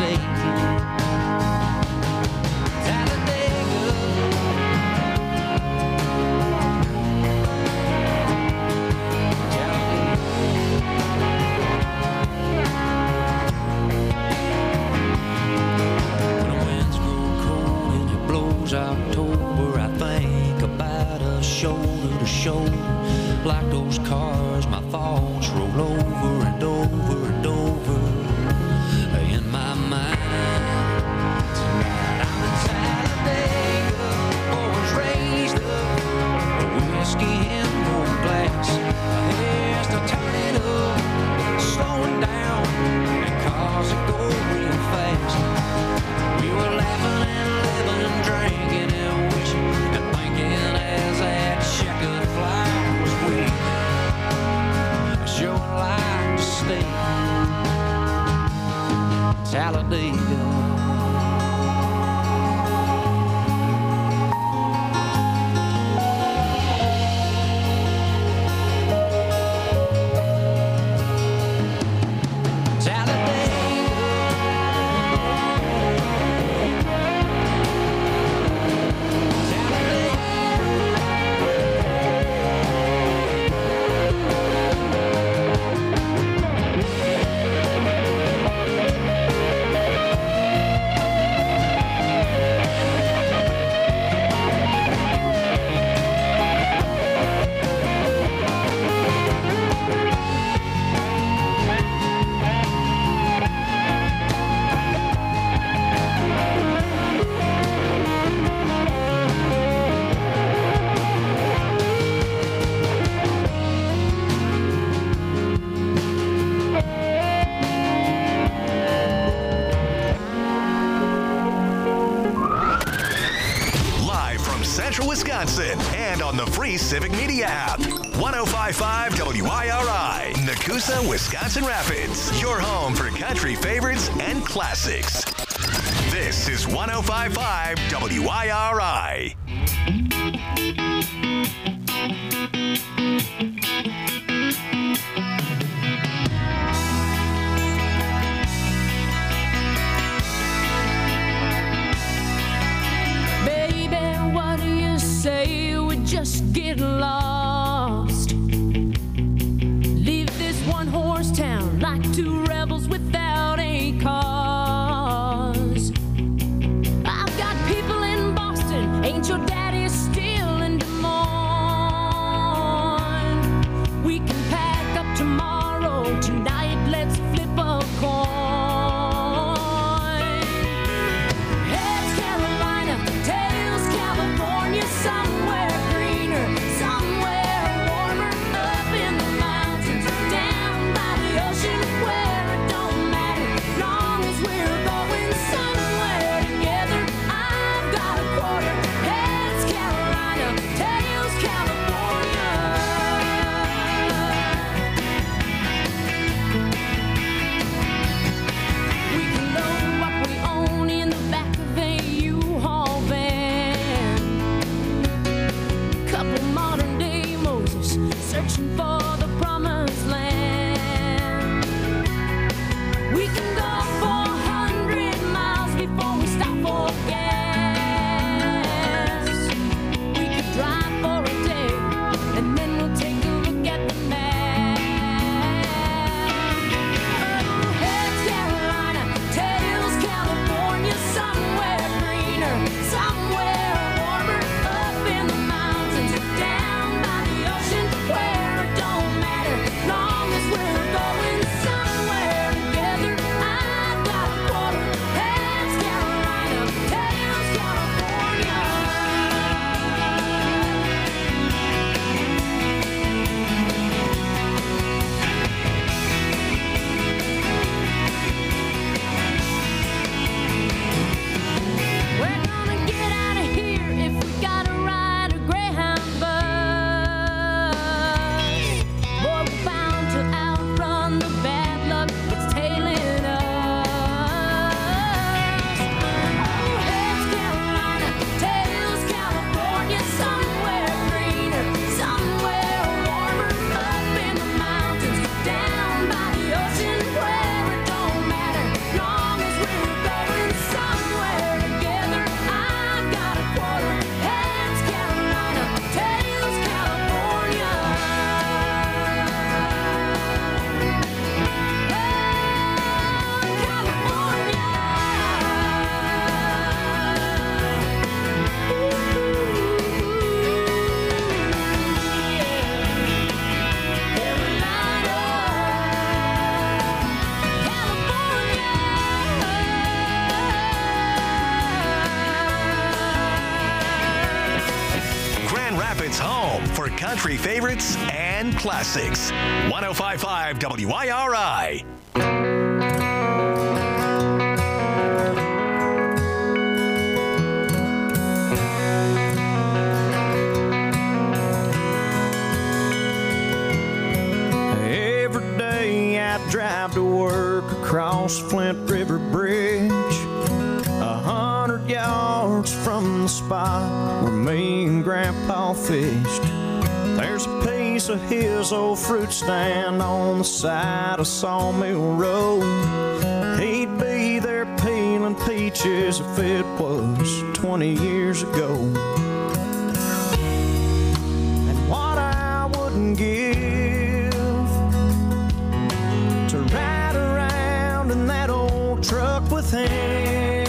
State. October, I think about us shoulder to shoulder, like those cars my thoughts roll over and over and over in my mind. Tonight I'm in Talladega, always raised up, whiskey in one glass. My head's not turning up, slowing down, and cars that go real fast. We were laughing and living and drinking and wishing and thinking as that checkered flag was waving, showing like the state, Talladega. Wisconsin and on the free Civic Media app. 105.5 WIRI, Nakusa, Wisconsin Rapids. Your home for country favorites and classics. This is 105.5 WIRI. Say we just get lost, leave this one horse town like two rebels without a cause. I've got people in Boston, ain't your daddy still in Des Moines? We can pack up tomorrow, tonight let's flip a coin. Heads Carolina, tails California, somewhere greener, somewhere It's home for country favorites and classics. 105.5 WIRI. Every day I drive to work across Flint River Bridge, 100 yards from the spot where me and Grandpa fished. There's a piece of his old fruit stand on the side of Sawmill Road. He'd be there peeling peaches if it was 20 years ago. And what I wouldn't give to ride around in that old truck with him.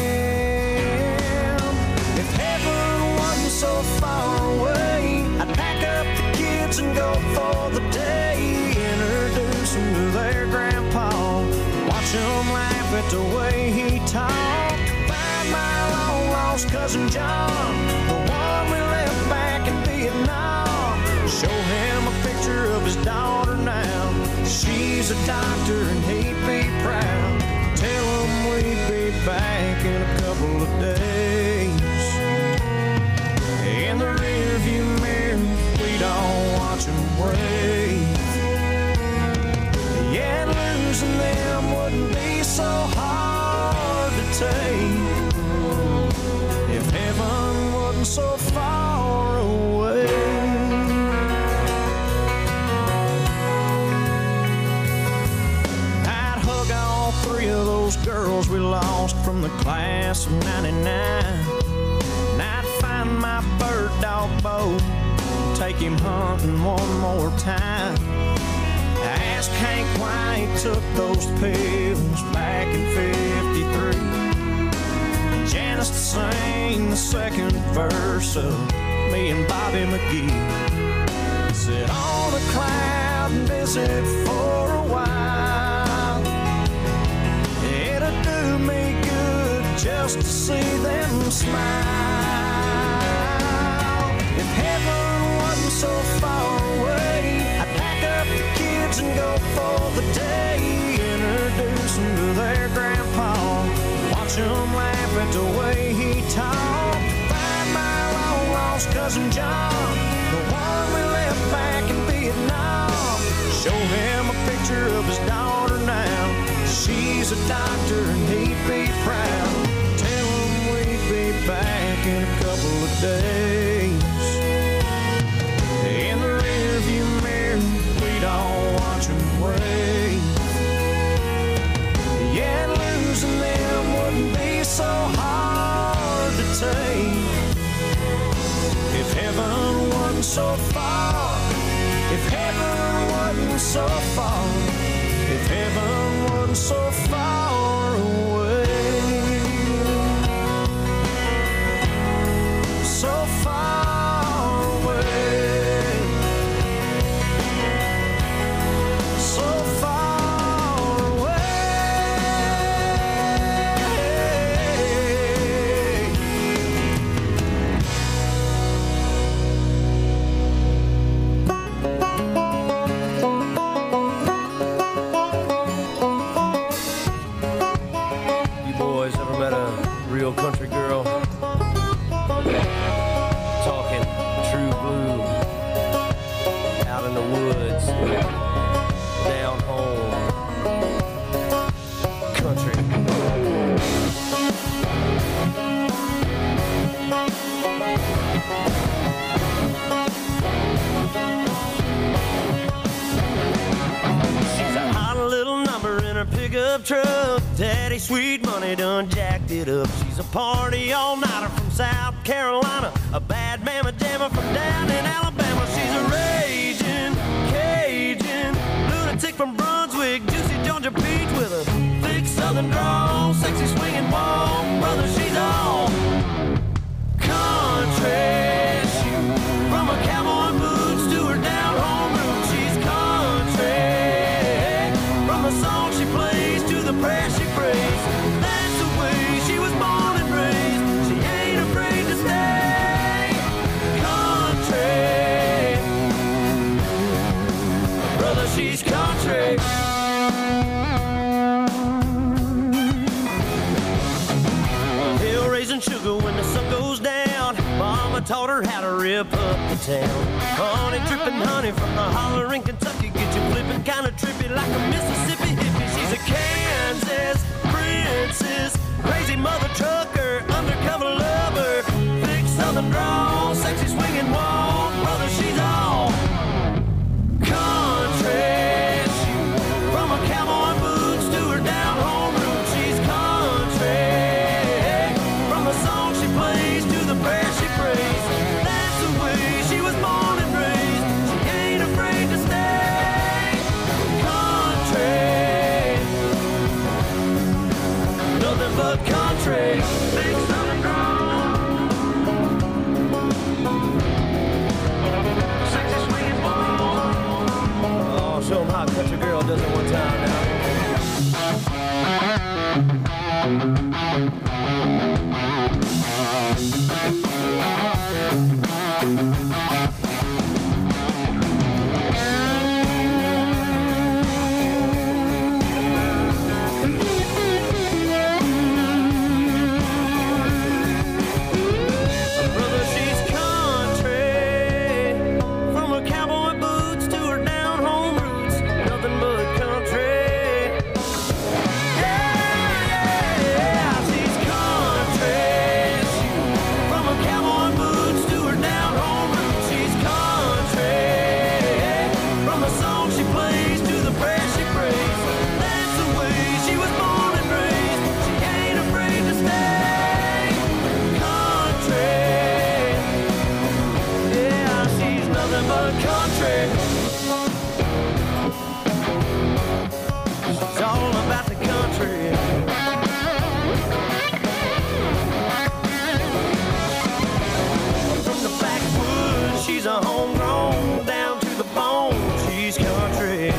If heaven wasn't so far away, I'd pack up the kids and go for the day. Introduce them to their grandpa, watch them laugh at the way he talked. Find my long lost cousin John, the one we left back in Vietnam. Show him a picture of his daughter now. She's a doctor and he'd be proud. Tell him we'd be back in a couple of days. In the rearview mirror, we'd all watch him wave. Yeah, losing them wouldn't be so hard to take if heaven wasn't so far away. I'd hug all three of those girls we lost from the class of '99. And I'd find my bird dog Bo, take him hunting one more time. I asked Hank why he took those pills back in '53. And Janice to sing the second verse of me and Bobby McGee. Sit on a cloud and visit for a while. It'd do me good just to see them smile. If heaven wasn't so far away, I'd pack up the kids and go for the day. Introduce them to their grandpa, watch them laugh at the way he talked. Find my long lost cousin John, the one we left back in Vietnam. Show him a picture of his daughter now. She's a doctor and he'd be proud. Tell him we'd be back in a couple of days. In the rearview mirror, we'd all watch him wave. Yeah, losing them wouldn't be so hard to take if heaven wasn't so far. If heaven wasn't so far. If heaven wasn't so far away. So far away. So far away. You boys ever met a real country girl? Talking true blue, out in the woods, down home, country. She's a hot little number in her pickup truck. Daddy sweet money done jacked it up. She's a party all-nighter from South Carolina, a bad mamma jamma from down in Alabama. She's a raging Cajun lunatic from Brunswick, juicy Georgia peach with a thick southern drawl, sexy swinging walk. Brother, she's all country. From her cowboy boots to her down home roots, she's country. From the song she plays to the prayer she prays, that's the way she was born and raised. She ain't afraid to stay country. taught her how to rip up the town. Honey dripping honey from the holler in Kentucky. Get you flipping kind of trippy like a Mississippi hippie. She's a Kansas princess, crazy mother trucker, undercover lover, thick southern drawl, sexy swinging walk. Brother, she's all country. From her cowboy boots to her down home roots, she's country. From the song she plays to the prayer she prays, that's the way she was born and raised. She ain't afraid to stay country. Nothing but country. Big southern drawl, sexy swinging ball. Oh, show 'em how a country girl does it one time now. Brother, she's country. From her cowboy boots to her down home roots, nothing but country. Yeah, she's country. From her cowboy boots to her down home roots, she's country. From the song she plays to the prayer she prays, that's the way she was born and raised. She ain't afraid to stay country. Yeah, she's nothing but country. She's all about the country. From the backwoods, she's a homegrown, down to the bone, she's country.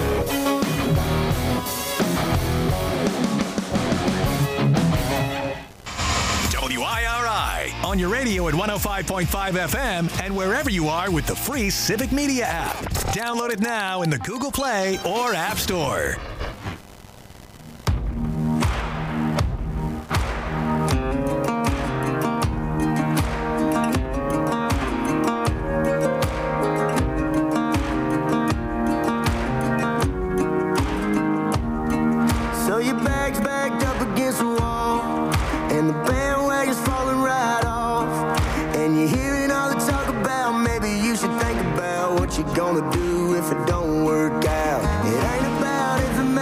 WIRI on your radio at 105.5 FM and wherever you are with the free Civic Media app. Download it now in the Google Play or App Store. So your bag's backed up against the wall, and the bandwagon's falling right off, and you're hearing all the talk about maybe you should think about what you're gonna do if it don't work out. It ain't about if it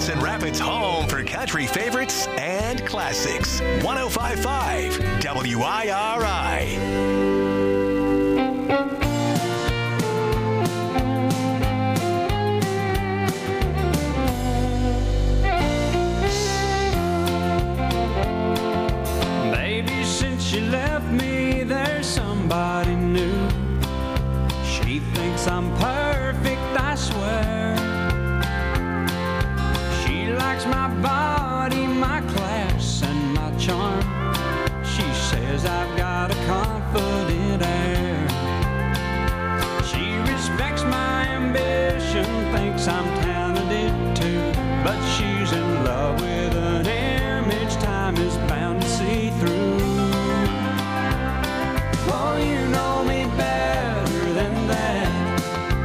Wisconsin Rapids' home for country favorites and classics. 105.5 WIRI. She left me, there's somebody new. She thinks I'm perfect, I swear. She likes my body, my class, and my charm. She says I've got a confident air. She respects my ambition, thinks I'm talented too. But she's in love with an image time is bound to see through. Oh, you know me better than that.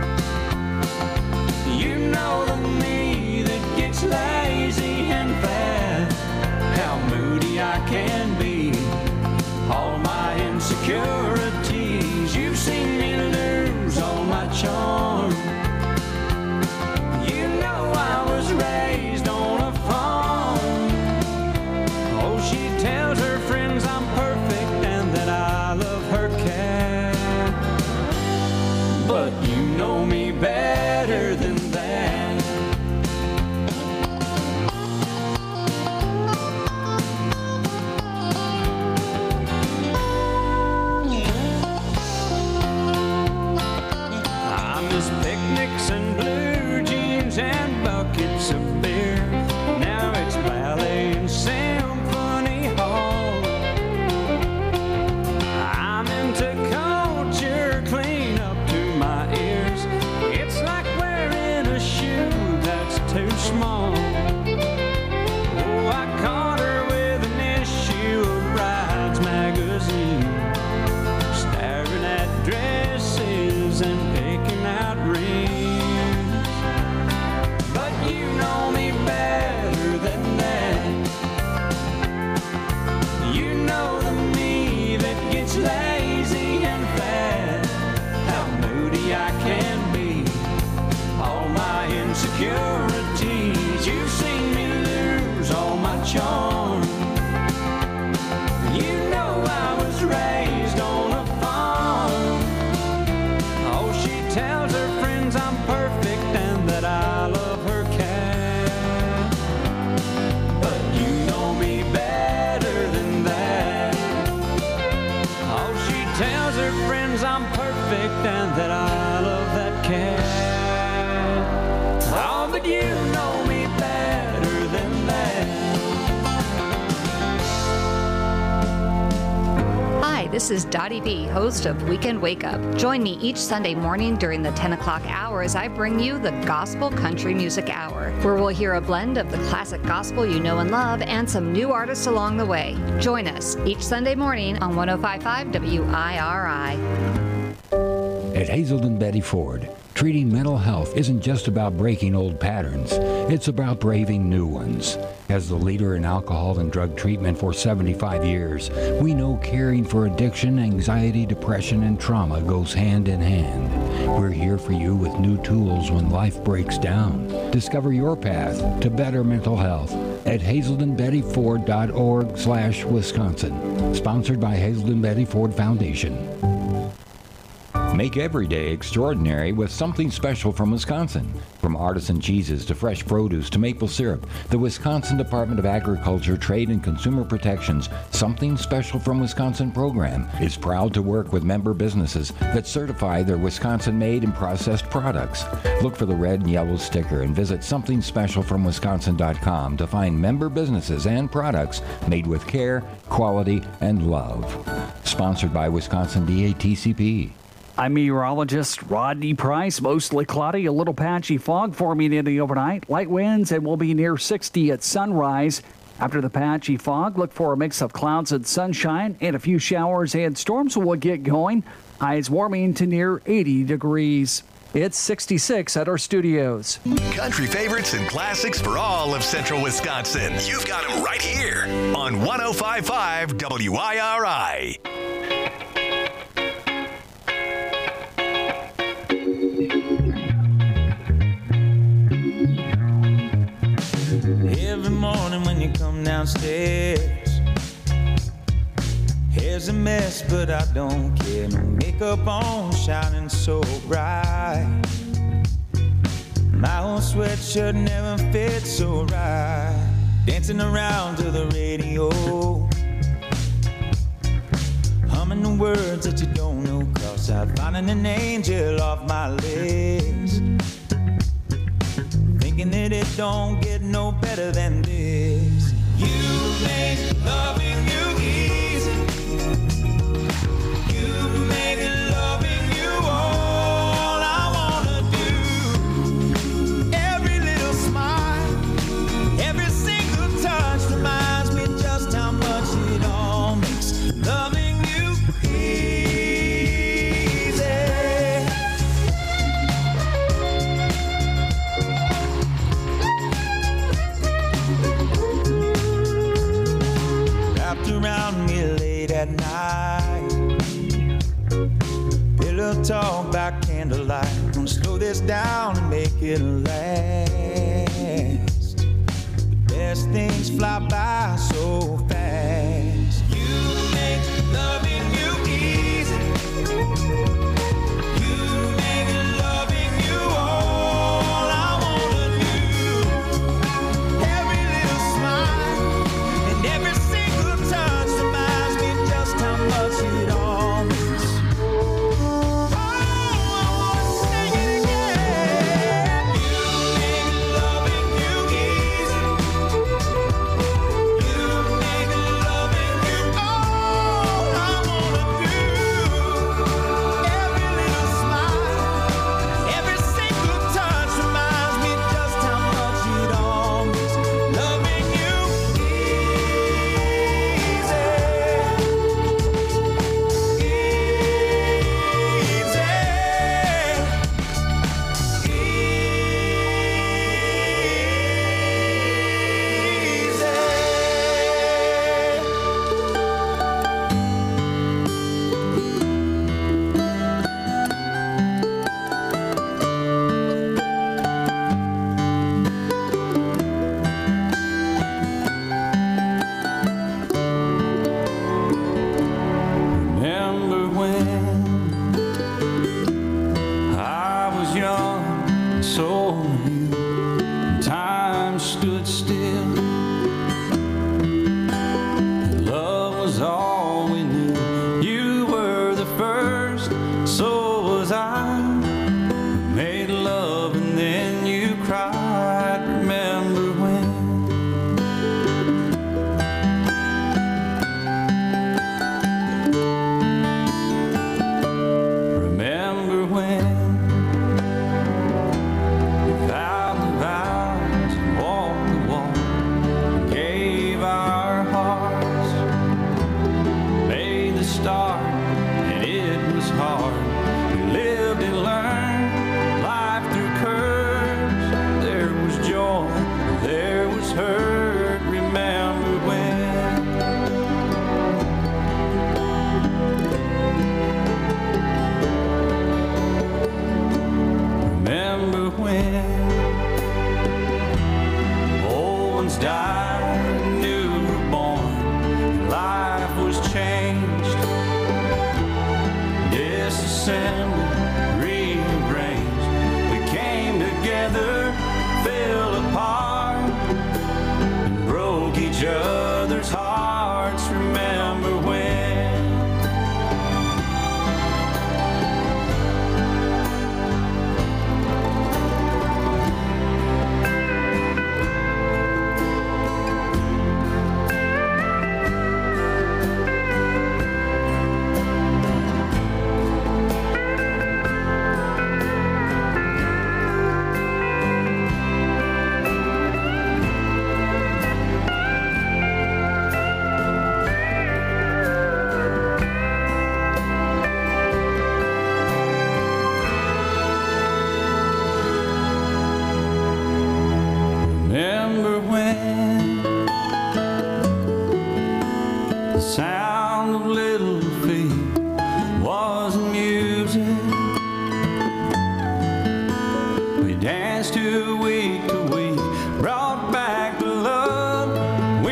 You know the me that gets lazy and fat. How moody I can be, all my insecurities. You've seen me lose all my charm. You know I was raised on a farm. Oh, she tells her friends I'm perfect and that I love her cat. But you know me better than that. I miss picnics and blue jeans and buckets of beer. Now it's ballet and symphony hall. I'm into culture, clean up to my ears. It's like wearing a shoe that's too small. Oh, I caught her with an issue of Brides magazine, staring at dresses and picking out rings. But you know me better than that. You know the me that gets lazy and fat. How moody I can be, all my insecurities. You've seen me lose all my charm. You know I was raised on a farm. Oh, she tells her friends I'm perfect and that I love her cat. But you know me better than that. Oh, she tells her friends I'm perfect and that I love that cat. Oh, but you know me better than that. Hi, this is Dottie B, host of Weekend Wake Up. Join me each Sunday morning during the 10 o'clock hour as I bring you the Gospel Country Music Hour, where we'll hear a blend of the classic gospel you know and love and some new artists along the way. Join us each Sunday morning on 105.5 WIRI. At Hazelden Betty Ford, treating mental health isn't just about breaking old patterns, it's about braving new ones. As the leader in alcohol and drug treatment for 75 years, we know caring for addiction, anxiety, depression, and trauma goes hand in hand. We're here for you with new tools when life breaks down. Discover your path to better mental health at hazeldenbettyford.org/Wisconsin. Sponsored by Hazelden Betty Ford Foundation. Make every day extraordinary with something special from Wisconsin. From artisan cheeses to fresh produce to maple syrup, the Wisconsin Department of Agriculture, Trade and Consumer Protection's Something Special from Wisconsin program is proud to work with member businesses that certify their Wisconsin-made and processed products. Look for the red and yellow sticker and visit somethingspecialfromwisconsin.com to find member businesses and products made with care, quality, and love. Sponsored by Wisconsin DATCP. I'm meteorologist Rodney Price. Mostly cloudy, a little patchy fog forming in the overnight. Light winds and will be near 60 at sunrise. After the patchy fog, look for a mix of clouds and sunshine, and a few showers and storms will get going. Highs warming to near 80 degrees. It's 66 at our studios. Country favorites and classics for all of central Wisconsin. You've got them right here on 105.5 WIRI. you come downstairs. Hair's a mess, but I don't care. No makeup on, shining so bright. My old sweatshirt never fits so right. Dancing around to the radio, humming the words that you don't know, 'cause I'm finding an angel off my list. Thinking that it don't get no better than this. You make loving you easy. You make loving you all I wanna do. Every little smile, every single touch reminds me just how much it all makes loving you easy. Wrapped around me late at night, pillow talk by candlelight. Gonna slow this down and make it last. The best things fly by so fast. You make loving you easy. You make loving you all I wanna do. Every little smile and every single touch reminds me just how much it all means. Oh, I wanna sing it again. You make loving you easy. You make loving you all I wanna do. Every little smile, every single touch reminds me just how much it all means. Loving you remember when I was young, so were you. Time stood still. Love was all we knew. You were the first, so was I. We made love and then you cried. Remember when? Remember when we vowed the vows and walked the walk, gave our hearts, made the start, and it was hard. We lived and learned life through curves. There was joy, there was hurt. Remember when? Remember when old ones died, new were born, life was changed, disassembled, rearranged. We came together, fell apart, and broke each other's hearts. Remember when? Remember when the sound of little feet was music? We danced to week, brought back the love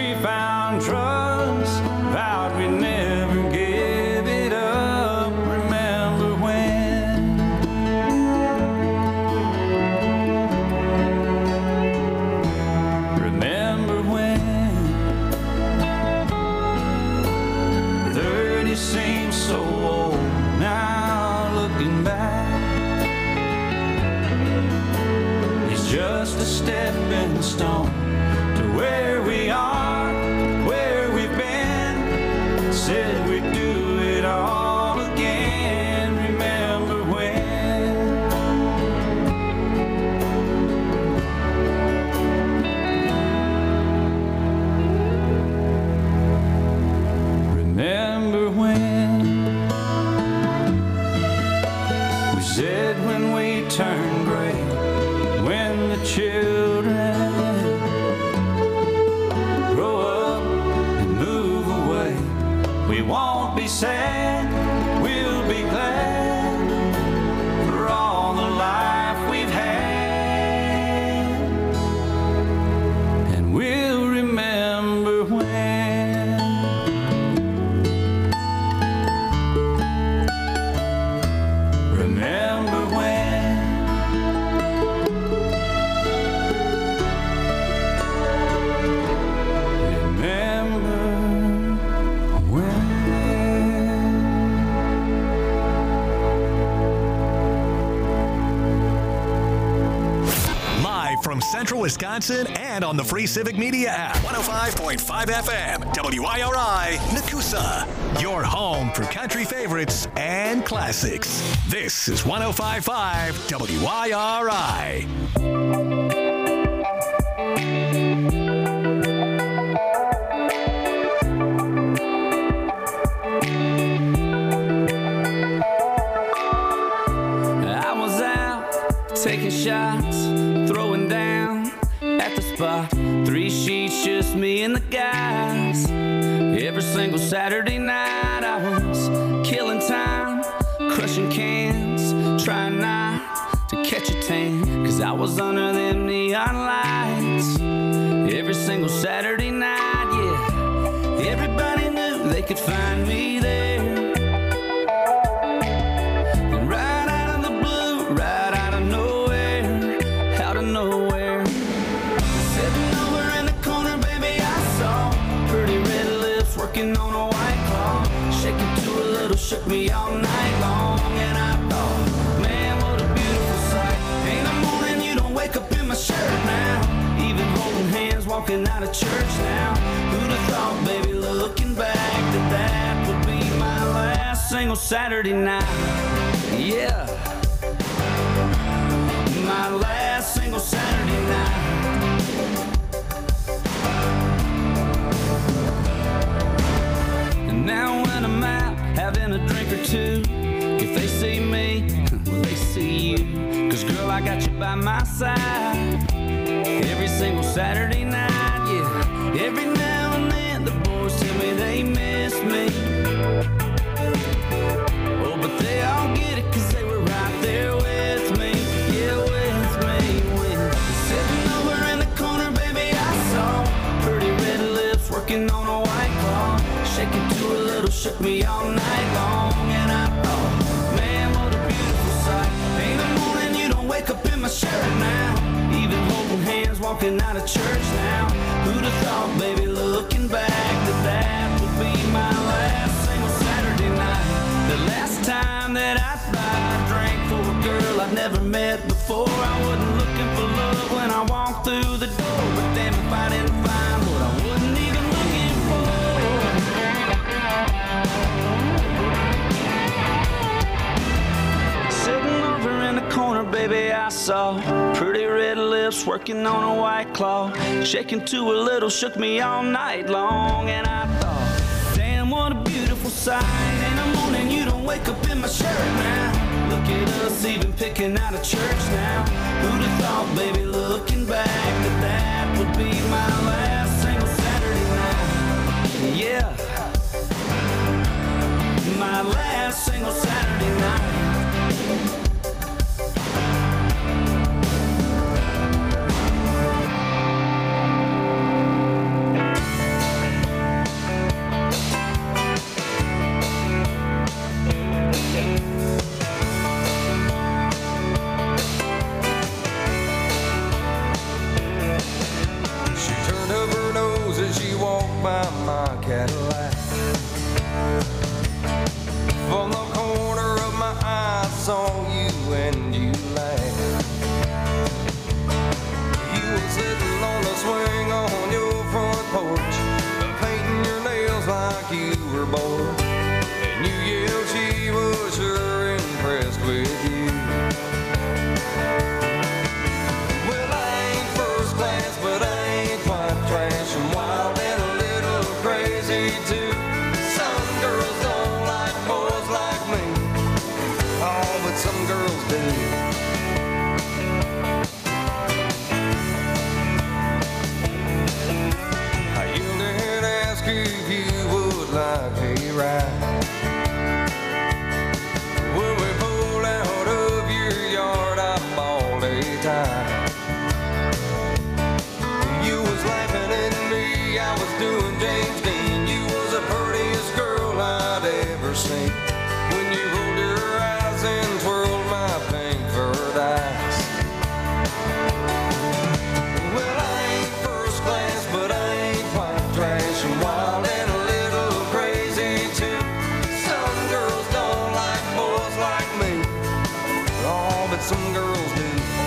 stepping stone to where we are, where we've been. Said we'd do it all again. Remember when? Remember when we said when we turned gray, when the children grow up and move away, we won't be sad, we'll be glad for all the life we've had, and we'll remember when. Remember when. Live from Central Wisconsin and on the free Civic Media app. 105.5 FM, WIRI, Nakusa. Your home for country favorites and classics. This is 105.5 WIRI. I was out taking shots, throwing down at the spot. 3 sheets, just me and the guys. Every single Saturday night I was killing time, crushing cans, trying not to catch a tan, 'cause I was under them neon lights. Every single Saturday night, yeah, everybody knew they could find me there. And right out of the blue, right out of nowhere, out of nowhere, sitting over in the corner, baby, I saw pretty red lips working on a white claw, shaking to a little, shook me all night long. And I thought, man, what a beautiful sight. Ain't a morning you don't wake up in my shirt now, even holding hands, walking out of church now. Who'd have thought, baby, looking back, that that would be my last single Saturday night. Yeah, my last single Saturday night. And now when I'm out having a drink or two, if they see me, well, they see you. 'Cause girl, I got you by my side every single Saturday night, yeah. Every now and then the boys tell me they miss me. Oh, but they all get it 'cause they were right there with me, yeah, with me. When sitting over in the corner, baby, I saw pretty red lips working on a white claw, shaking to a little, shook me all night long. And I thought, man, what a beautiful sight. Ain't a morning you don't wake up in my shirt now, even holding hands, walking out of church now. Who'd have thought, baby, looking back, that that would be my last single Saturday night. The last time that I drank for a girl I'd never met before. I wasn't looking for love when I walked through the door, but damn if I didn't find what I wasn't even looking for. Sitting over in the corner, baby, I saw pretty red lips working on a white claw, shaking to a little, shook me all night long. And I thought, damn, what a beautiful sight. In the morning you don't wake up in my shirt now, look at us even picking out of church now. Who'd have thought, baby, looking back, that that would be my last single Saturday night. Yeah, my last single Saturday night. She turned up her nose as she walked by my Cadillac. From the corner of my eye, I saw you and you laughed. You were swing on your front porch, painting your nails like you were bored. And you yelled she was sure impressed with you. Well, I ain't first class, but I ain't quite trash. I'm wild and a little crazy too. Some girls don't like boys like me. Oh, but some girls do. I yelled and asked if you would like a ride. When we pulled out of your yard, I bawled a tie. You was laughing at me, I was doing James Dean. You was the prettiest girl I'd ever seen. When you rolled your eyes and twirled my pink furred eyes. Well, I ain't first class, but I ain't quite trash. I'm wild and a little crazy too. Some girls don't like boys like me. Oh, but some girls do.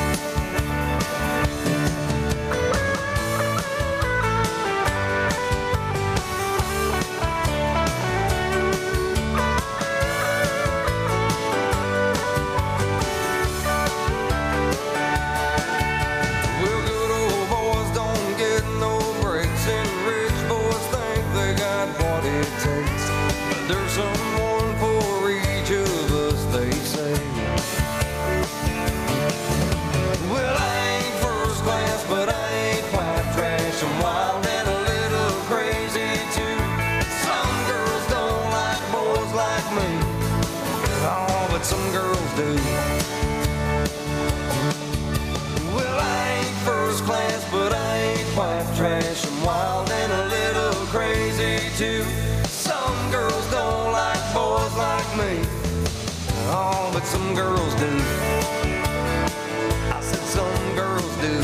Well, good old boys don't get no breaks, and rich boys think they got what it takes. But there's someone for each of us, they say. Well, I ain't first class, but I ain't quite trash. I'm wild and a little crazy too. Some girls don't like boys like me. Oh, but some girls do. Well, I ain't first class, but I ain't quite trash. I'm wild and a little crazy too. Some girls don't like boys like me. Oh, but some girls do. I said some girls do.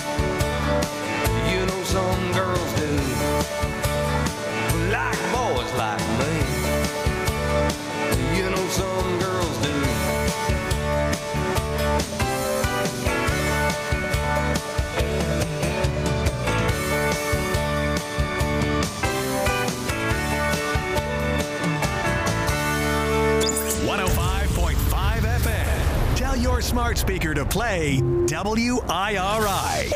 You know some girls do. Like boys like me. You know some girls do. Tell your smart speaker to play WIRI.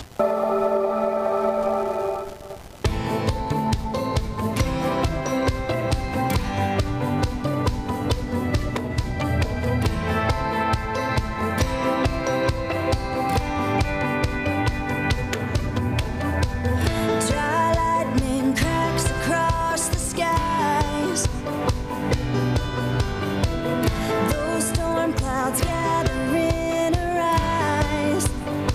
Dry lightning cracks across the skies. Those storm clouds gather in her eyes.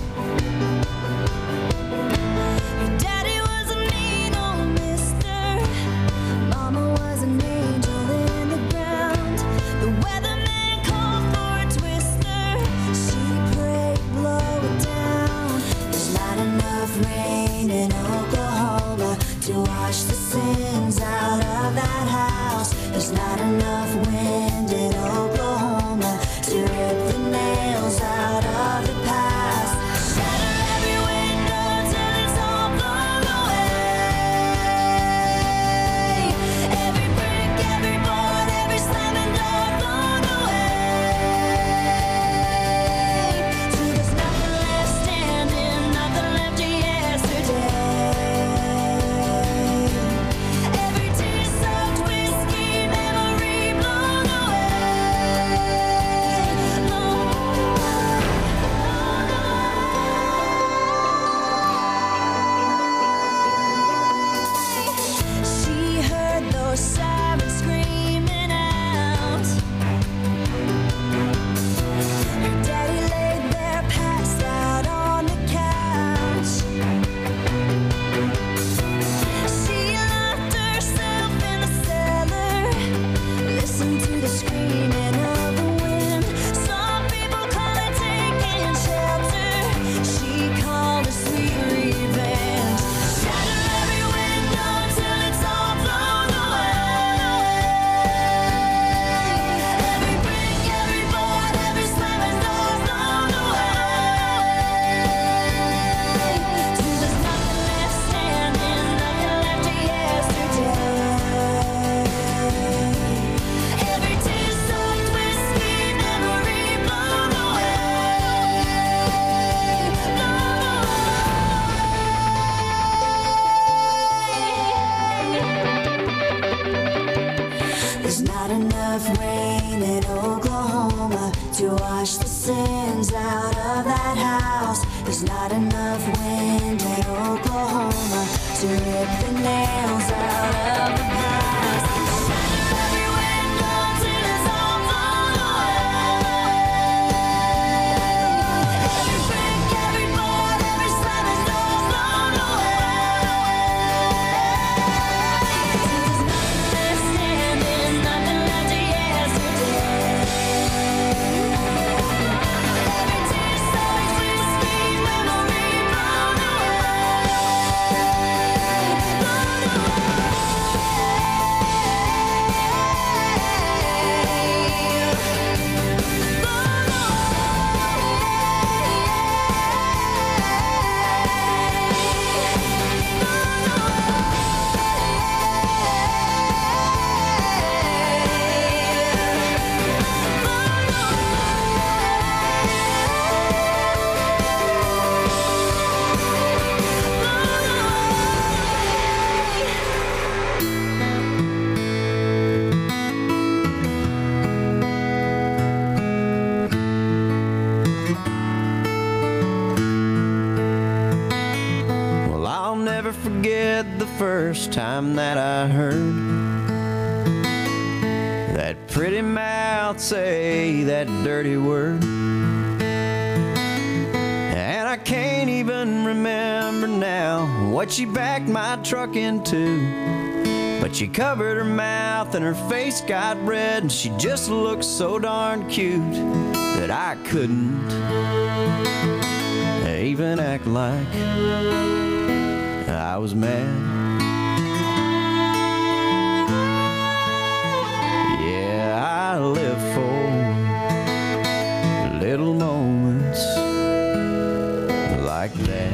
Your daddy was a mean old mister. Mama was an angel in the ground. The weatherman called for a twister. She prayed, blow it down. There's not enough rain in Oklahoma to wash the sins out of that house. There's not enough wind in Oklahoma to rip the nails out of the past. Shatter every window till it's all blown away. Every brick, every board, every slamming door blown away. Till there's nothing left standing, nothing left of yesterday. Every tear-soaked whiskey memory blown away. wash the sins out of that house. There's not enough wind in Oklahoma to rip the nails out of the past. Every wind blows and it's all blown away. Every brick, every board, every slab is all blown Well, I'll never forget the first time that I heard that pretty mouth say that dirty word. And I can't even remember now what she backed my truck into. But she covered her mouth and her face got red, and she just looked so darn cute that I couldn't even act like I was mad. Yeah, I live for little moments like that.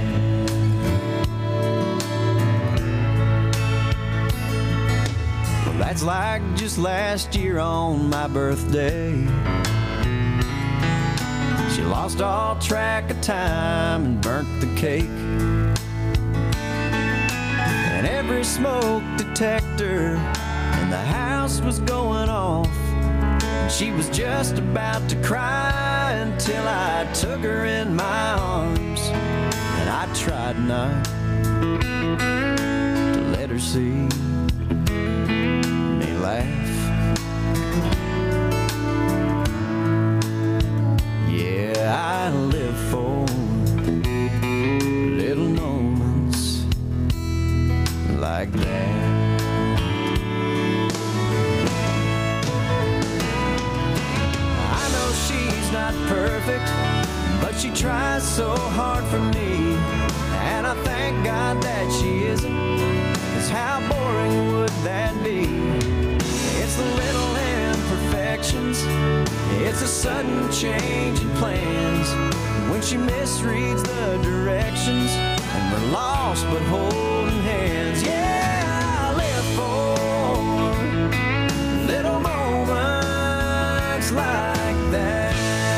Well, that's like just last year on my birthday. She lost all track of time and burnt the cake. And every smoke detector in the house was going off. And she was just about to cry until I took her in my arms. And I tried not to let her see me laugh. I live for little moments like that. I know she's not perfect, but she tries so hard for me. And I thank God that she isn't, 'cause how boring would that be? It's the little imperfections, it's a sudden change in plans, when she misreads the directions and we're lost but holding hands. Yeah, I live for little moments like that.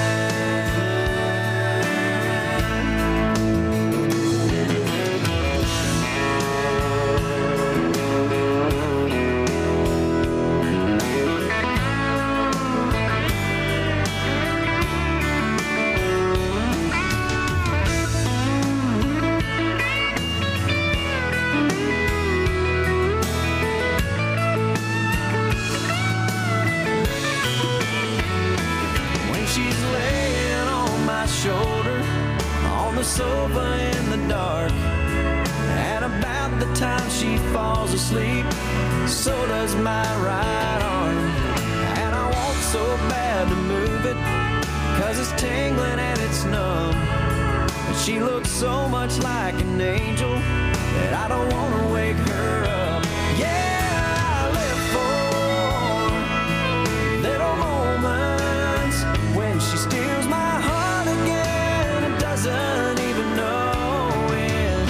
Shoulder on the sofa in the dark, and about the time she falls asleep, so does my right arm. And I want so bad to move it, 'cause it's tingling and it's numb. But she looks so much like an angel that I don't want to wake her up. Yeah, I live for little moments when she steals my heart again and doesn't even know it.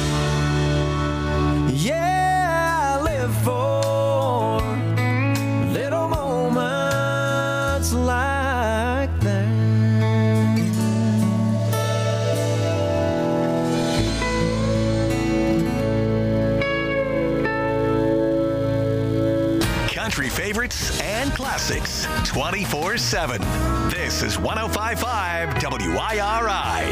Yeah, I live for little moments like that. Country favorites and and classics 24/7. This is 105.5 WIRI.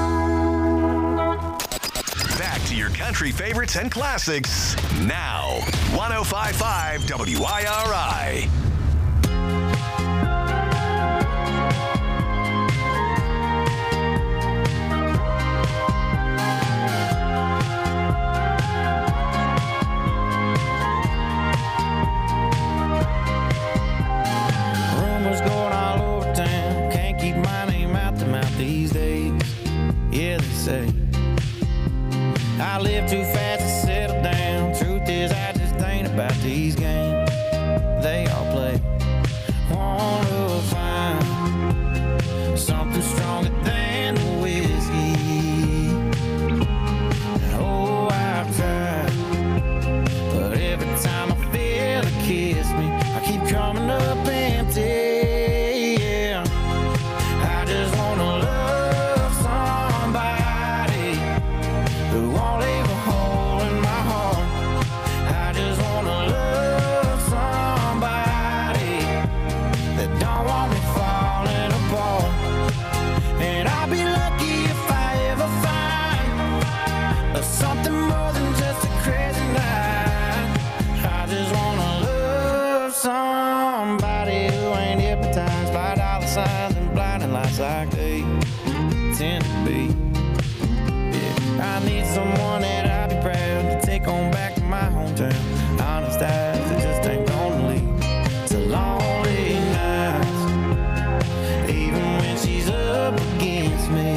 Back to your country favorites and classics now. 105.5 WIRI. Rumors going all over town. Can't keep my name out the mouth these days. Yeah, they say I live too fast to settle down. Truth is, I just ain't about these games they all play. Wanna find something stronger than the whiskey. Oh, I've tried, but every time I feel it kiss me, I keep coming up empty. Yeah, I just wanna love somebody who won't leave a hole in my heart. I just wanna love somebody that don't want me falling apart. And I'll be lucky if I ever find something more than just a crazy night. I just wanna love somebody who ain't hypnotized by dollar signs and blinding lights like they tend to be. Yeah, I need someone that I'll be proud to take on back to my hometown. Honest eyes that just ain't gonna leave to lonely nights, even when she's up against me.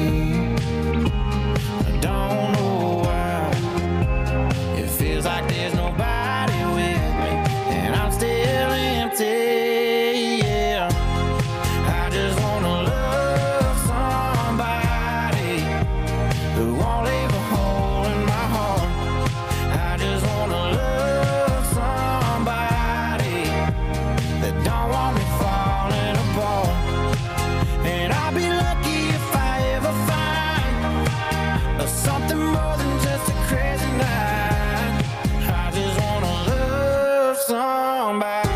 I don't know why it feels like there's nobody with me, and I'm still empty. Yeah, I just wanna love somebody who won't leave a hole in my heart. I just wanna love somebody that don't want me falling apart. And I'll be lucky if I ever find something more than just a crazy night. I just wanna love somebody.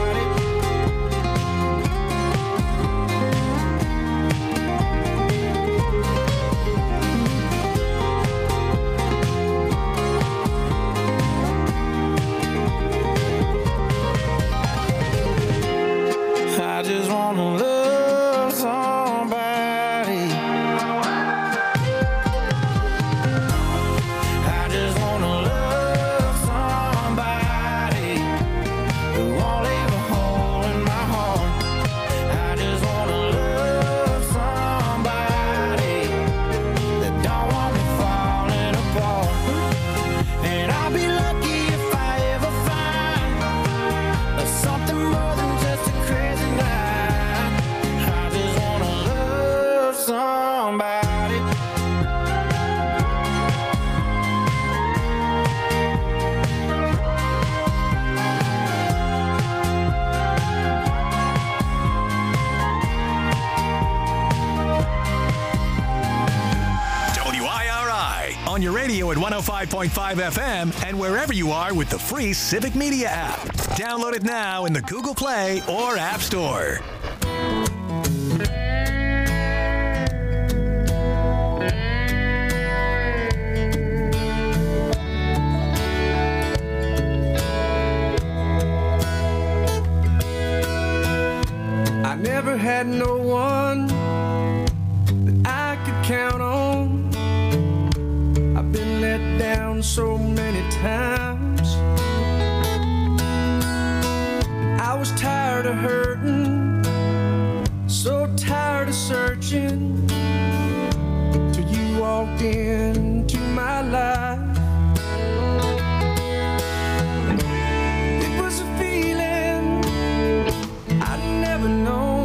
I just wanna love somebody. I just wanna love somebody who won't leave a hole in my heart. I just wanna love somebody that don't want me falling apart. And I'll be lucky if I ever find something more than just a crazy night. I just wanna love somebody. WIRI on your radio at 105.5 FM and wherever you are with the free Civic Media app. Download it now in the Google Play or App Store. I never had no one that I could count on. I've been let down so many times. I was tired of hurting, so tired of searching, till you walked into my life. It was a feeling I'd never known.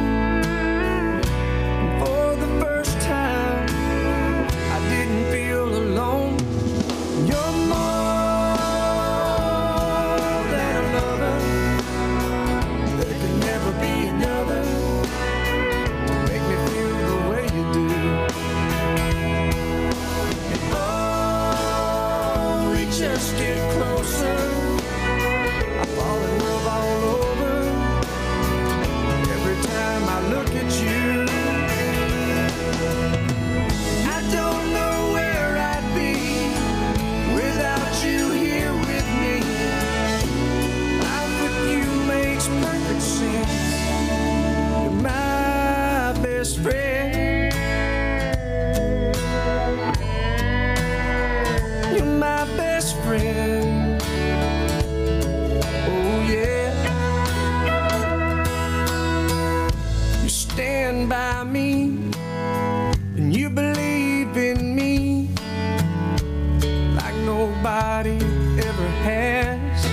For the first time, I didn't feel alone. You're more than a lover. There could never be another. Make me feel the way you do. And oh, we just get closer. I fall in love all over. You're my best friend. Oh yeah. You stand by me and you believe in me like nobody ever has.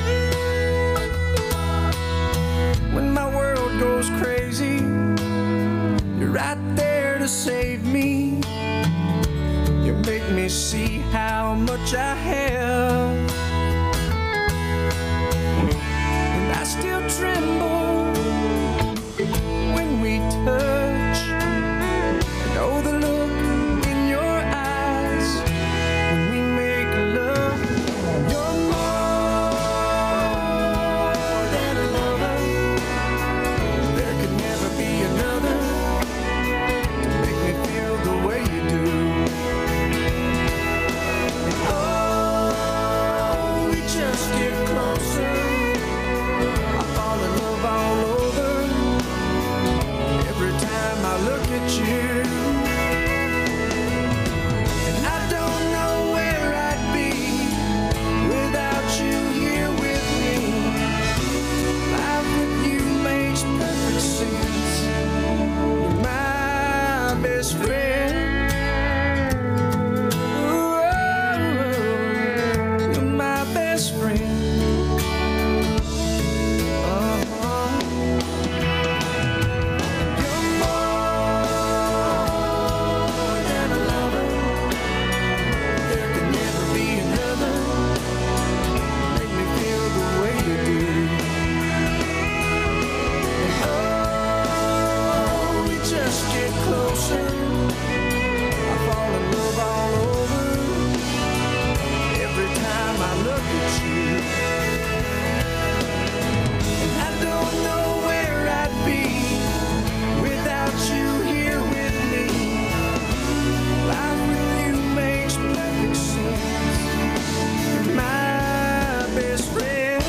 When my world goes crazy, you're right there to save me. You make me see how much I have. And I still tremble when we touch. And oh, the look in your eyes when we make love. You're more than a lover. There could never be another to make me feel the way you do. And oh, we just get closer. I fall in love all over every time I look at you. And I don't know where I'd be without you here with me. Life with you makes perfect sense. You're my best friend. Ooh, you're my best friend. You're more than a lover. There could never be another. Make me feel the way you do. And oh, we just get closer. I fall in love all over every time I look at you. And I don't know where I'd be without you here with me. Life with you makes perfect sense. You're my best friend.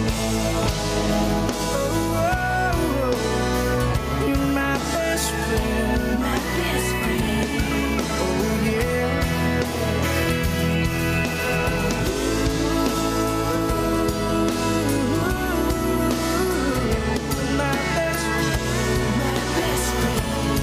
Oh, you're my best friend. My best friend. Oh yeah. My best friend. My best friend.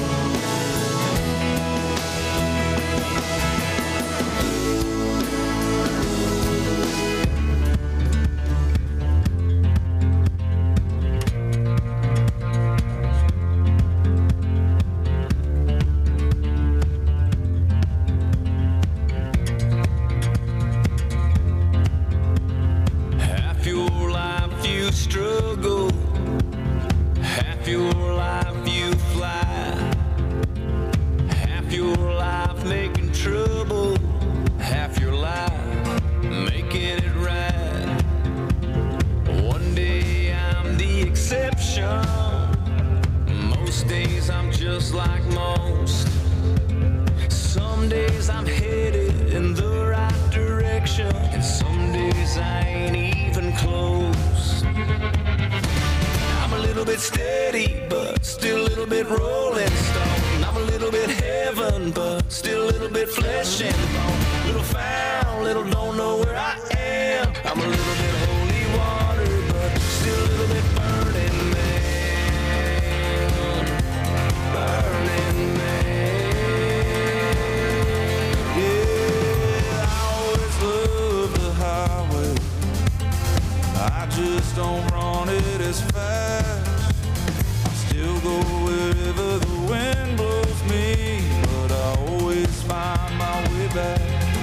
Half your life you struggle, half your life you fly, half your life making trouble, half your life making it right. One day I'm the exception, most days I'm just like most. Some days I'm headed in the right direction, and some days I ain't even close. I'm a little bit steady, but still a little bit rolling stone. I'm a little bit heaven, but still a little bit flesh and bone. Little foul, little don't know where I am. I'm a little bit holy water, but still a little bit burning man. Burning man. Yeah, I always love the highway. I just don't run it as fast. I still go wherever the wind blows me, but I always find my way back.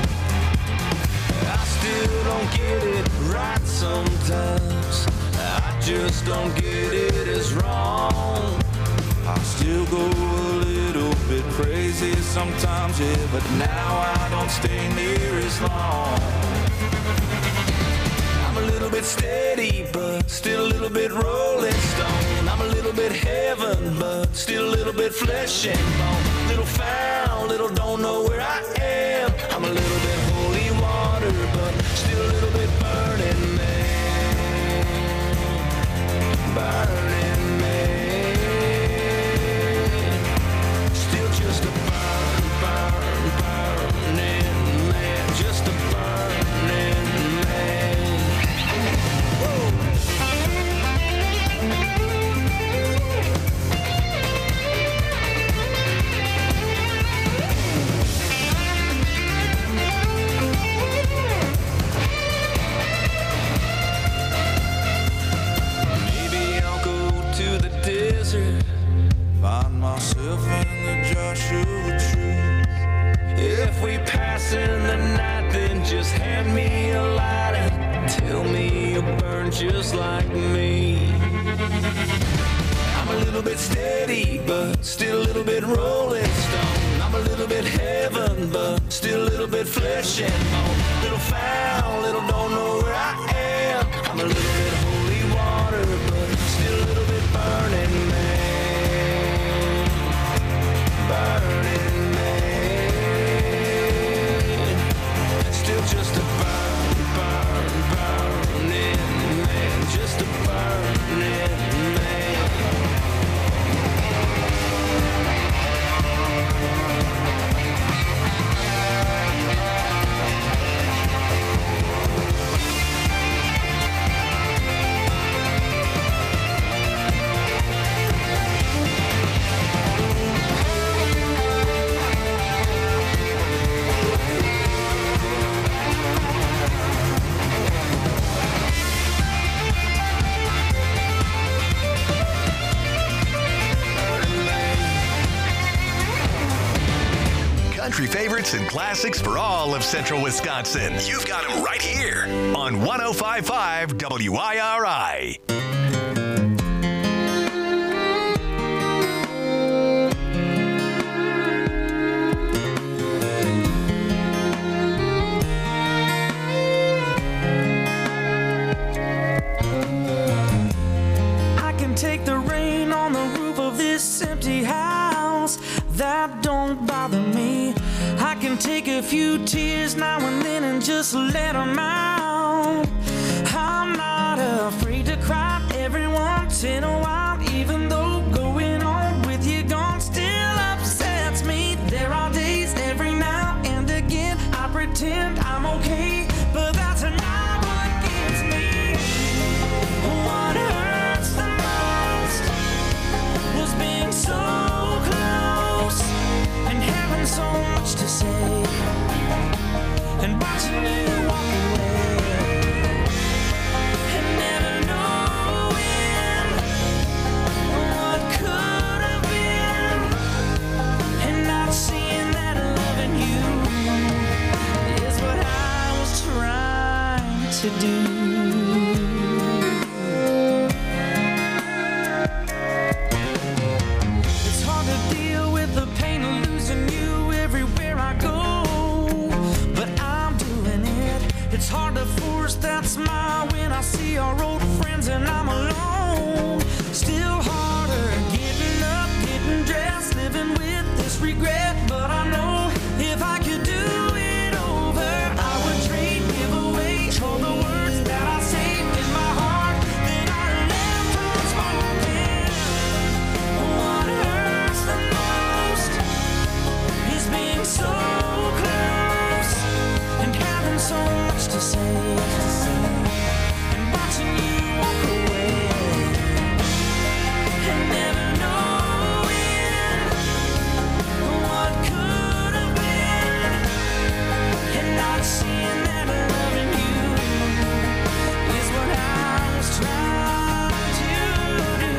I still don't get it right sometimes. I just don't get it as wrong. I still go a little bit crazy sometimes, yeah, but now I don't stay near as long. I'm a little bit steady, but still a little bit rolling stone. I'm a little bit heaven, but still a little bit flesh and bone. Little foul, little don't know where I am. I'm a little bit holy water, but still a little bit burning man. Burning man. Still just a burning man. Just a burning like me. I'm a little bit steady, but still a little bit rolling stone. I'm a little bit heaven, but still a little bit flesh and bone. Little foul, little don't know where I am. I'm a little bit holy water, but still a little bit burning man. Burning man. Still just a burning man. Just a burning man. Country favorites and classics for all of Central Wisconsin. You've got them right here on 105.5 WIRI. I can take the rain on the roof of this empty house. That don't bother me. I can take a few tears now and then and just let them out. I'm not afraid to cry every once in a while, even though going on with you gone still upsets me. There are days every now and again I pretend I'm okay, but that's not what gives me. What hurts the most was being so close and having so much to say and watching you walk away and never knowing what could have been and not seeing that loving you is what I was trying to do. It's hard to deal with the pain of losing you everywhere I go, but I'm doing it. It's hard to force that smile when I see our old friends and I'm alone. Still harder getting up, getting dressed, living with this regret, but I know if I could do it over, I would trade, give away all the words that I saved in my heart that I left unspoken. What hurts the most is being so close and having so much to say and watching you walk away and never knowing what could have been and not seeing that loving you is what I was trying to do.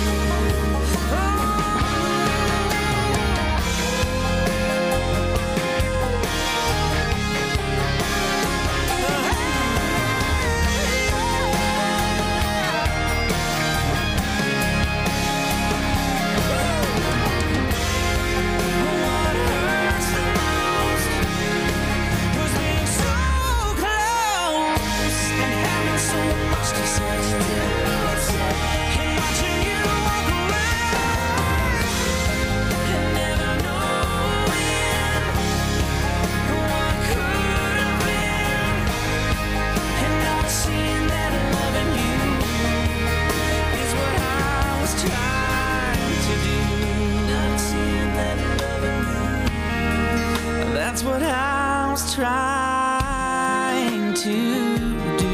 What hurts the most was being so close and having so much to say and watching you walk away and never knowing what could have been and not seeing that loving you is what I was trying to do. Not seeing that loving you, that's what I was trying to do.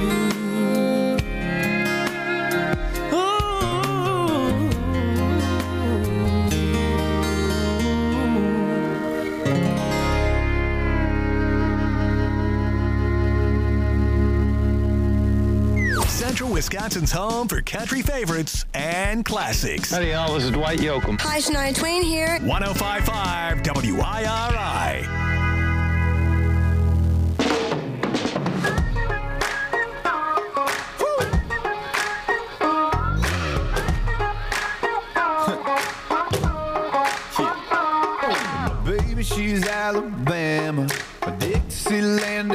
Central Wisconsin's home for country favorites and classics. Howdy, y'all. This is Dwight Yoakam. Hi, Shania Twain here. 105.5 WIRI.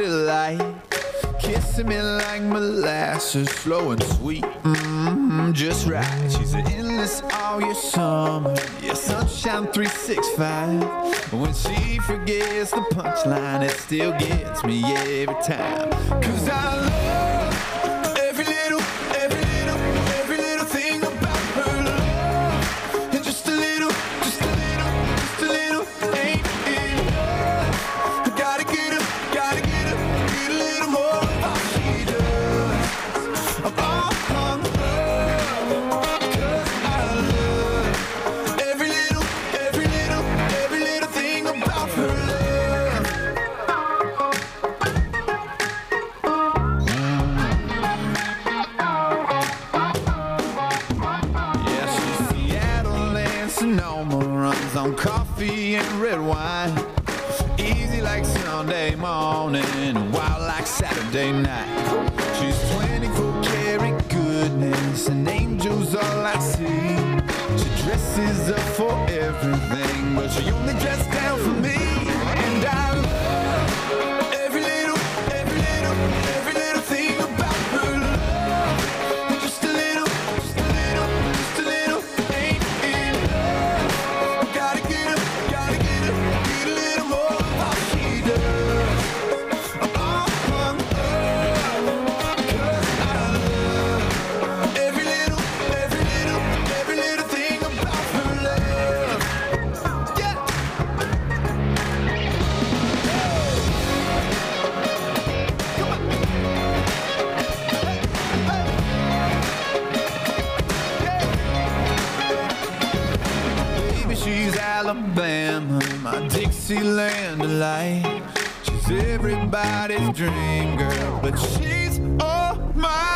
delight. Kissing me like molasses, slow and sweet, just right. She's an endless all year summer, yeah, sunshine 365. When she forgets the punchline, it still gets me every time. 'Cause I love every little thing about her love. And just a little ain't enough. I gotta get a little more of how she does. I'm all hung up, 'cause I love every little thing about her love. Yeah, she's Seattle and Sonoma, runs on coffee and red wine. Easy like Sunday morning, wild like Saturday night. She's 24 karat goodness, and angels all I see. She dresses up for everything, but she only dresses down for me. And I love every little thing about her love. And just a little ain't enough. Gotta get a little more of how she does. I'm all hung up, 'cause I love every little thing about her love. Yeah. Baby, she's Alabama, my Dixieland delight. She's everybody's dream girl, but she's all my